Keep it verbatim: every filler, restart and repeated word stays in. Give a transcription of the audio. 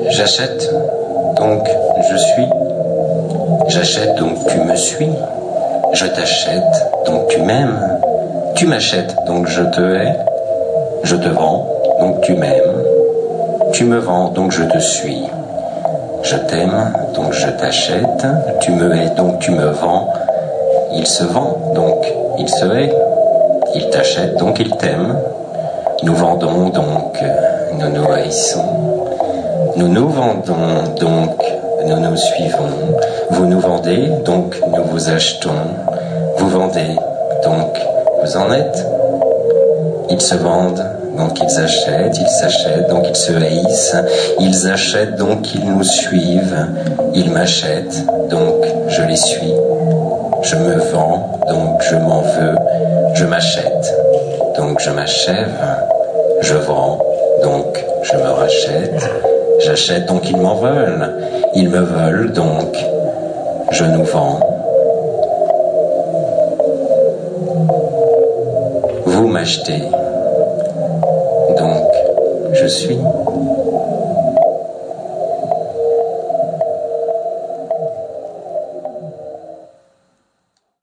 J'achète, donc je suis. J'achète, donc tu me suis. Je t'achète, donc tu m'aimes. Tu m'achètes, donc je te hais. Je te vends, donc tu m'aimes. Tu me vends, donc je te suis. Je t'aime, donc je t'achète. Tu me hais, donc tu me vends. Il se vend, donc il se hait. Il t'achète, donc il t'aime. Nous vendons, donc nous nous haïssons. Nous nous vendons, donc nous nous suivons. Vous nous vendez, donc nous vous achetons. Vous vendez, donc vous en êtes. Ils se vendent, donc ils achètent. Ils s'achètent, donc ils se haïssent. Ils achètent, donc ils nous suivent. Ils m'achètent, donc je les suis. Je me vends, donc je m'en veux. Je m'achète, donc je m'achève. Je vends, donc je me rachète. J'achète, donc ils m'en veulent. Ils me veulent, donc je nous vends. Vous m'achetez, donc je suis.